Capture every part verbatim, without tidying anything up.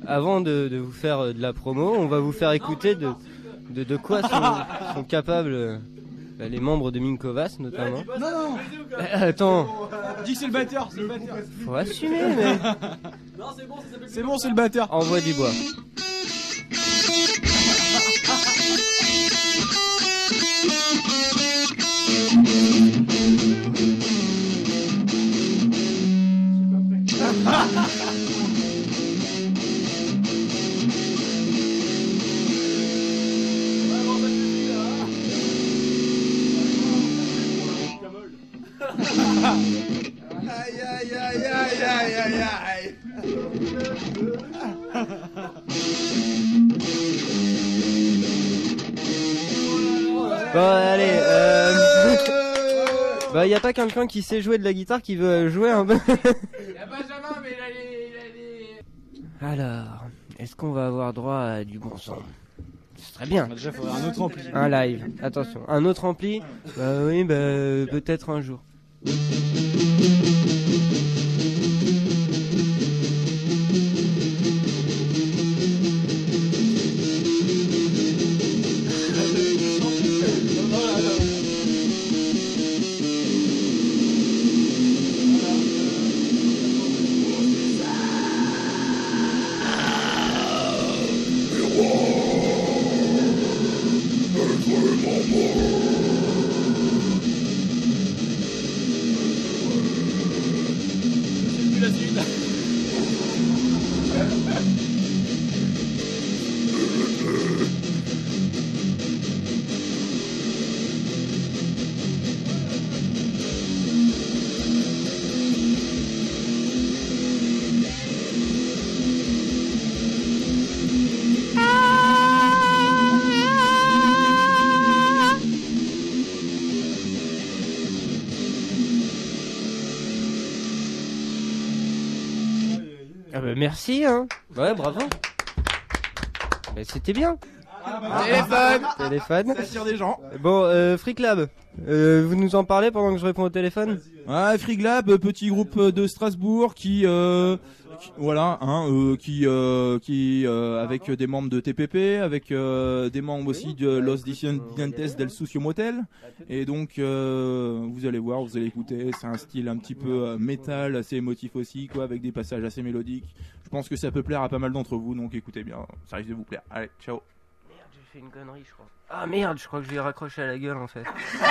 avant de, de vous faire de la promo, on va vous faire écouter de, de, de quoi sont, sont capables euh, bah, les membres de Minkovas notamment. Non, non. Euh, attends. Dis que c'est le batteur, c'est le batteur. Faut assumer, mais. Non, c'est bon, ça s'appelle. C'est bon, c'est le batteur. Envoie du bois. Aïe aïe aïe aïe aïe aïe aïe. Bon allez, euh... bah y a pas quelqu'un qui sait jouer de la guitare qui veut jouer un peu. Y a Benjamin mais il a les... Il a les... Alors, est-ce qu'on va avoir droit à du bon son? Ce serait bien. Bah déjà faudrait un autre ampli. Un live, attention, un autre ampli. Bah oui, bah peut-être un jour. Ah bah merci hein. Ouais bravo. Bah, c'était bien. Téléphone. Téléphone. Ça tire des gens. Bon euh, Freak Lab, euh, vous nous en parlez pendant que je réponds au téléphone? Ouais, Freak Lab, petit groupe de Strasbourg qui, euh, qui voilà, hein, euh, qui, euh, qui, euh, avec des membres de T P P, avec euh, des membres aussi de Los Disidentes del Sucio Motel, et donc euh, vous allez voir, vous allez écouter, c'est un style un petit peu euh, métal, assez émotif aussi, quoi, avec des passages assez mélodiques. Je pense que ça peut plaire à pas mal d'entre vous, donc écoutez bien, ça risque de vous plaire. Allez, ciao. Merde, j'ai fait une connerie je crois. Ah merde, je crois que je lui ai raccroché à la gueule en fait.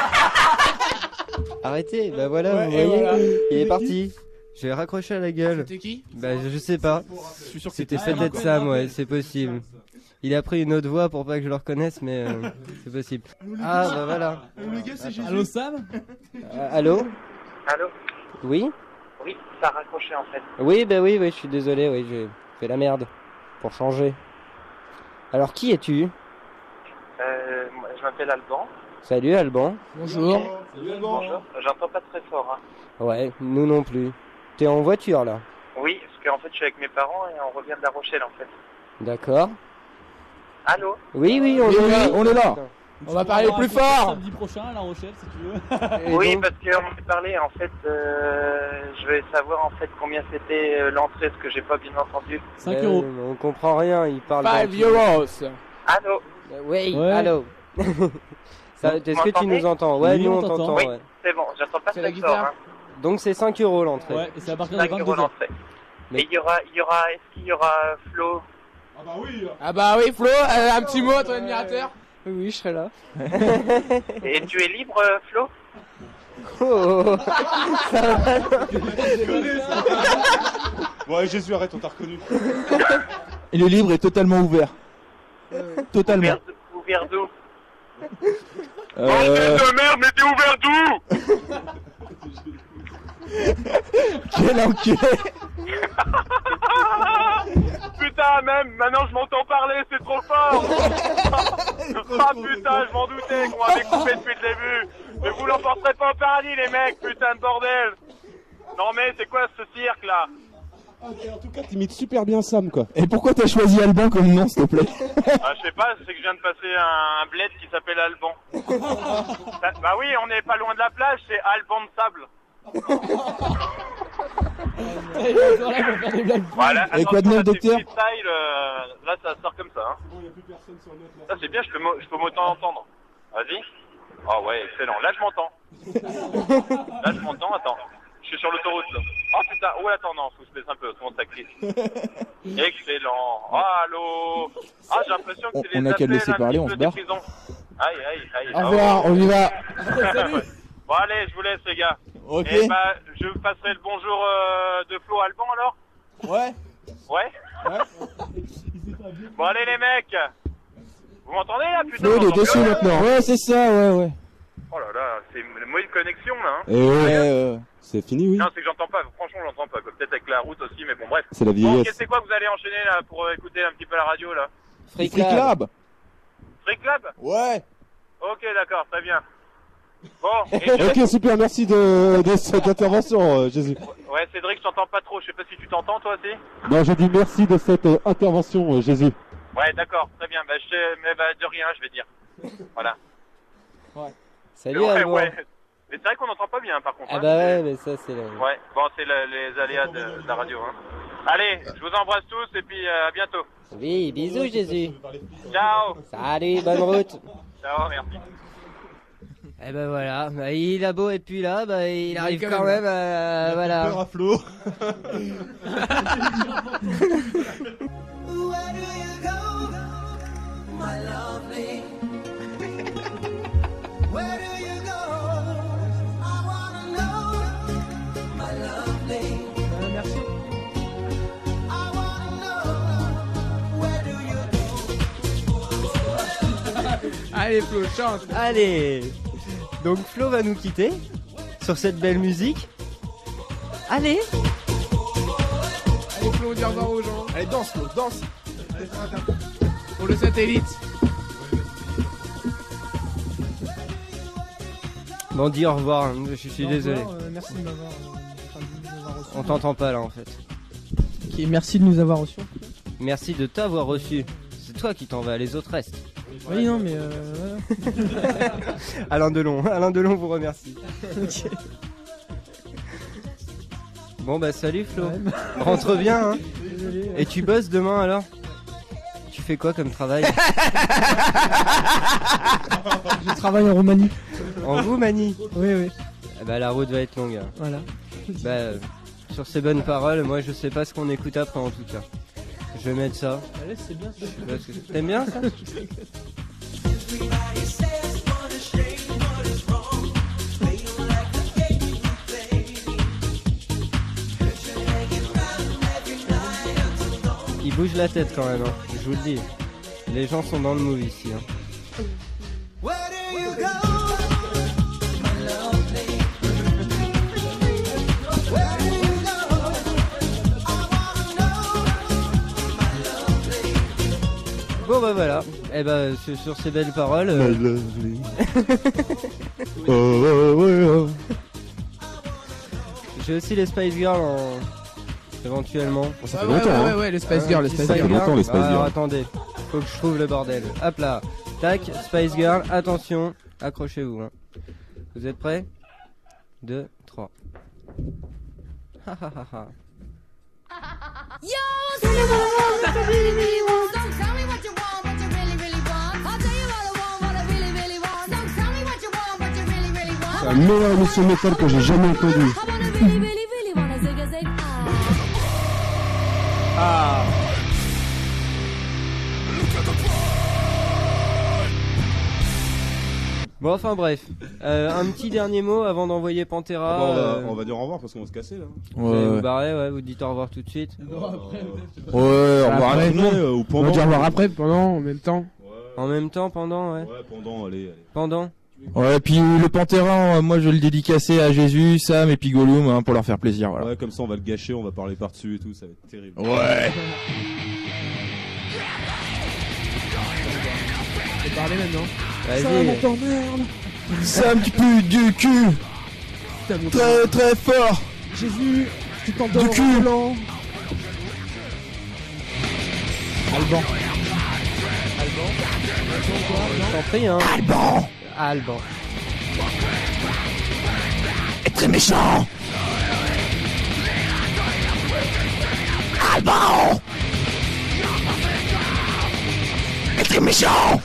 Arrêtez, bah voilà, Ouais, vous voyez, voilà. il est parti. J'ai raccroché à la gueule. C'était qui? Bah je, je sais pas. Je suis sûr que C'était c'était peut-être Sam, ouais, c'est possible. Il a pris une autre voix pour pas que je le reconnaisse, mais euh, c'est possible. Ah bah voilà. Allô Sam. Euh, allô? Allô? Oui? Oui, ça a raccroché en fait. Oui, bah oui, oui, je suis désolé, oui, j'ai fait la merde. Pour changer. Alors qui es-tu? Euh, moi, je m'appelle Alban. Salut Alban. Bonjour. Bonjour. J'entends pas très fort. Hein. Ouais, nous non plus. T'es en voiture là? Oui, parce qu'en fait je suis avec mes parents et on revient de La Rochelle en fait. D'accord. Allô? Oui, oui, on Oui, est oui, là. on est là. On va parler plus fort. Samedi prochain à La Rochelle si tu veux. Et Oui, donc- parce qu'on s'est parlé en fait. Euh, je vais savoir en fait combien c'était euh, l'entrée, parce que j'ai pas bien entendu. cinq Euh, euros. On comprend rien, il parle. five dans- euros. Allô? Euh, Oui, Ouais. allô. Ça, Vous Est-ce que tu m'entendez nous entends? Ouais, Oui, nous on on t'entend. t'entend. Oui, Ouais. c'est bon, j'entends pas C'est la très fort. guitare. Hein. Donc c'est cinq euros l'entrée. Ouais, et c'est à partir de cinq euros vingt-deux heures. l'entrée. Mais- Et il y aura, il y aura, est-ce qu'il y aura Flo? Ah bah oui Flo, euh, un petit mot à ton admirateur. Oui, oui, je serai là. Et tu es libre, euh, Flo? Oh, Ouais, Jésus, arrête, on t'a reconnu. Et le livre est totalement ouvert. Totalement. Ouvert, ouvert d'où? Euh, de merde, mais t'es ouvert d'où? quel enculé. Putain, même, maintenant je m'entends parler, c'est trop fort. Ah putain, je m'en doutais qu'on m'avait coupé depuis le début. Mais vous l'emporterez pas au paradis, les mecs, putain de bordel. Non mais c'est quoi ce cirque là? En tout cas, t'imites super bien Sam, quoi. Et pourquoi t'as choisi Alban comme nom, s'il te plaît? Ah, je sais pas, c'est que je viens de passer un, un bled qui s'appelle Alban. bah, bah oui, on est pas loin de la plage, c'est Alban de sable. Voilà, Et quoi de neuf, docteur? Freestyle, euh, là ça sort comme ça. Hein. Ça c'est bien, je peux, je peux m'auto-entendre. Vas-y. Ah ouais, excellent. Là je m'entends. Là je m'entends, attends. Je suis sur l'autoroute là. Oh putain, où est la tendance? Faut que je baisse un peu, comment ça crie. Excellent. Oh, allô. Ah j'ai l'impression que c'est On les a qu'à le laisser appels, parler, un on petit se peu barre. des prisons. Aïe aïe aïe. Au revoir, on y va. Bon allez, je vous laisse les gars. Ok. Et bah je vous passerai le bonjour euh, de Flo Alban alors. Ouais. Ouais. Bon allez les mecs. Vous m'entendez là putain? Flo, il est j'entends dessus plus rien. maintenant. Ouais, c'est ça, ouais, ouais. Oh là là, c'est une mauvaise connexion là. Hein. Et ouais, Ouais, ouais. c'est fini, oui. Non, c'est que j'entends pas. Franchement, j'entends pas. Peut-être avec la route aussi, mais bon bref. C'est la Bon, vieillesse. qu'est-ce que c'est quoi que vous allez enchaîner là pour euh, écouter un petit peu la radio là? Freak Freak Lab. Lab. Freak Lab? Ouais. Ok, d'accord, très bien. Bon, et Ok, super, merci de, de cette intervention, euh, Jésus. ouais, Cédric, je t'entends pas trop. Je sais pas si tu t'entends toi aussi. Non, je dis merci de cette euh, intervention, euh, Jésus. Ouais, d'accord, très bien. Bah, je sais, mais bah, de rien, je vais dire. Voilà. Salut ouais, Alban. ouais. Mais c'est vrai qu'on n'entend pas bien par contre. Ah hein. bah ouais, mais ça c'est la... Ouais, bon, c'est le- les aléas de, de la radio. Hein. Allez, je vous embrasse tous et puis euh, à bientôt. Oui, bisous Jésus. Ciao. Salut, bonne route. Ciao, merci. Eh ben voilà, bah, il a beau et puis là, bah, il arrive quand quand même, même à... Voilà. à Flo. Allez Flo, chante. Allez. Donc Flo va nous quitter sur cette belle musique. Allez. Allez Flo, on dit au revoir aux gens. Allez, danse, Flo, danse. Pour le satellite. Bon, dis au revoir, je suis Au désolé. revoir, euh, merci de m'avoir euh, enfin, de nous avoir reçus. On t'entend pas là en fait. Ok, merci de nous avoir reçus. Merci de t'avoir reçu. C'est toi qui t'en vas, les autres restent. Oui, non, mais euh, voilà. Alain Delon, Alain Delon vous remercie. Ok. Bon bah salut Flo. Ouais. Rentre bien hein. Désolé. Et tu bosses demain alors? Tu fais quoi comme travail? Je travaille en Roumanie. En Roumanie? Oui, oui. Eh bah la route va être longue. hein. Voilà. Bah euh, sur ces bonnes paroles, moi je sais pas ce qu'on écoute après en tout cas. Je vais mettre ça. Allez, c'est bien. Parce que- T'aimes bien ça? Il bouge la tête quand même, hein. Je vous le dis. Les gens sont dans le move ici. Hein. Bon bah voilà. Et bah sur, sur ces belles paroles. euh, Oh, oh, oh, oh. J'ai aussi les Spice Girls en... éventuellement. Ça Ah, fait ouais, longtemps, ouais, hein. ouais, les Spice Girls, les Petit Spice Girls. longtemps, les Spice Alors Girls. attendez, faut que je trouve le bordel. Hop là, tac, Spice Girl, attention, accrochez-vous. Hein. Vous êtes prêts? deux, trois. Ha ha ha ha. Yo, tell me what I want, what I really, really want. Don't tell me what you want, what you really, really want. I'll tell you what I want, what I really, really want. Don't tell me what you want, what you really, really want. C'est la meilleure émission métal que j'ai jamais entendue. I wanna really, really, really wanna zig a zig ah. Ah. Bon enfin bref, euh, un petit dernier mot avant d'envoyer Pantera. Ah bah, on, va, euh, on va dire au revoir parce qu'on va se casser là. Vous allez Ouais, vous ouais. barrer, ouais, vous dites au revoir tout de suite. Ouais, au revoir à Après, tout le monde. euh, ou On pendant. va dire au revoir après, pendant, en même temps. Ouais, En même temps, pendant, ouais. ouais, pendant, allez, allez. Pendant. Ouais, puis le Panthéran, euh, moi je vais le dédicacer à Jésus, Sam et puis Gollum hein, pour leur faire plaisir. Voilà. Ouais, comme ça on va le gâcher, on va parler par-dessus et tout, ça va être terrible. Ouais. Je vais parler maintenant. Vas-y. t'emmerde. Sam qui pue du cul, Putain, mon très très fort. Jésus, tu t'endors Du cul. en volant. Alban. Je t'en prie, hein. Alban. Alban. Est très méchant. Strasbourg. Et méchant.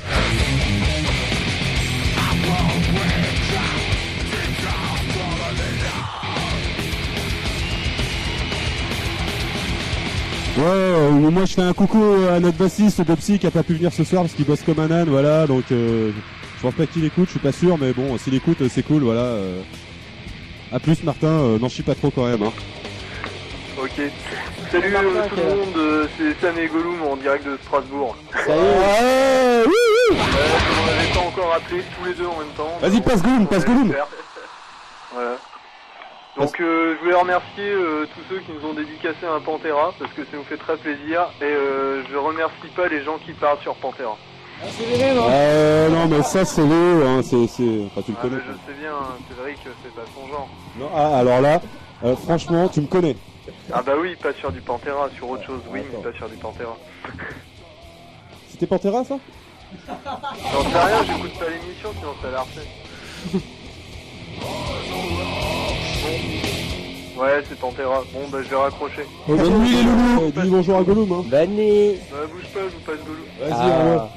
Ouais, euh, moi je fais un coucou à notre bassiste Dopsy qui a pas pu venir ce soir parce qu'il bosse comme un âne, voilà, donc euh, je pense pas qu'il écoute, je suis pas sûr, mais bon, s'il écoute, euh, c'est cool, voilà. Euh. A plus Martin, euh, n'en chie pas trop quand même, hein. Ok. Salut euh, tout le monde, euh, c'est Sam et Gollum en direct de Strasbourg. Salut. Ouais, oui, oui. Euh, je m'en avais pas encore appelé tous les deux en même temps. Vas-y, passe Gollum, passe Gollum. Voilà. Donc euh, je voulais remercier euh, tous ceux qui nous ont dédicacé un Pantera parce que ça nous fait très plaisir et euh, je remercie pas les gens qui parlent sur Pantera. Euh, non, mais ça c'est Léo, hein, c'est, c'est, enfin tu le Ah, connais. mais je sais bien, hein, Cédric, c'est pas son genre. Non, ah, alors là, euh, franchement, tu me connais. Ah bah oui, pas sur du Pantera, sur autre chose, oui, mais pas sur du Pantera. C'était Pantera ça? J'en sais rien, j'écoute pas l'émission, sinon ça l'a refait. Ouais, c'est Pantera. Bon, bah je vais raccrocher. Oh, bonne nuit les loulous. Dis bonjour à Gollum, hein. Bonne nuit. Bah bouge pas, je vous passe Gollum. Vas-y, Ah. on va.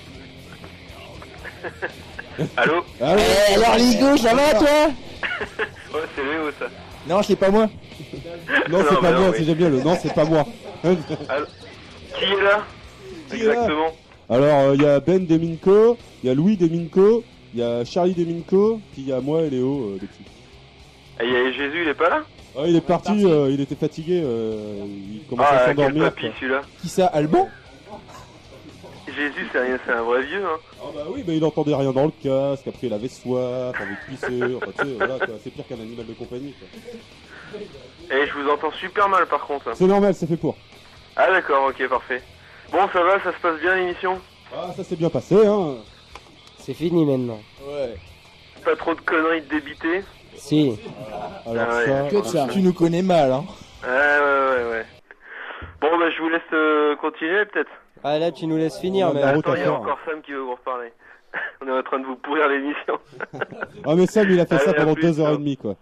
Allô? Allez, Eh, alors Ligo, ça va toi? Ouais, c'est Léo ça. Non, c'est pas moi. non, c'est Non, pas bah moi, non, c'est oui. j'aime bien le. Non, c'est pas moi. Allô? Qui est là? Qui est là? Exactement. Alors, il y a Ben Deminco, il y a Louis Deminco, il y a Charlie Deminco, puis il y a moi et Léo, euh, des petits. Et y a Jésus, il est pas là? Ah, il est parti, euh, il était fatigué, euh, il commençait à Ah, quel s'endormir. papy quoi. celui-là. Qui ça, Alban? Jésus, c'est un, c'est un vrai vieux, hein. Ah bah oui, mais il entendait rien dans le casque, après il avait soif, envie de pisser, enfin tu sais, voilà quoi, c'est pire qu'un animal de compagnie quoi. Et je vous entends super mal par contre. C'est normal, c'est fait pour. Ah d'accord, ok, parfait. Bon, ça va, ça se passe bien l'émission? Ah, ça s'est bien passé, hein. C'est fini maintenant. Ouais. Pas trop de conneries de débiter? Si. Alors Ah ouais. ça... Que de ça. Tu nous connais mal, hein. Ouais, ouais, ouais, ouais. Bon, bah je vous laisse euh, continuer peut-être. Ah là tu nous laisses finir, On a mais la route Attends, à il y a faire. encore Sam qui veut vous reparler. On est en train de vous pourrir l'émission. Ah mais Sam il a fait Allez, ça à pendant plus, deux heures ciao. et demie quoi.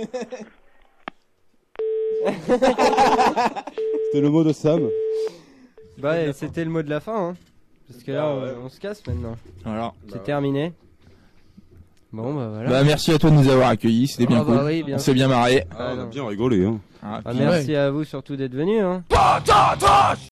C'était le mot de Sam. bah et c'était le mot de la fin, hein. Parce que là on, on se casse maintenant. Voilà. C'est terminé. Bon bah voilà. Bah, merci à toi de nous avoir accueillis, c'était bien Ah, bah cool. oui, bien On sûr. s'est bien marré. Ah, non. bien rigolé hein. Ah, Ah, puis- merci à vous surtout d'être venus, hein.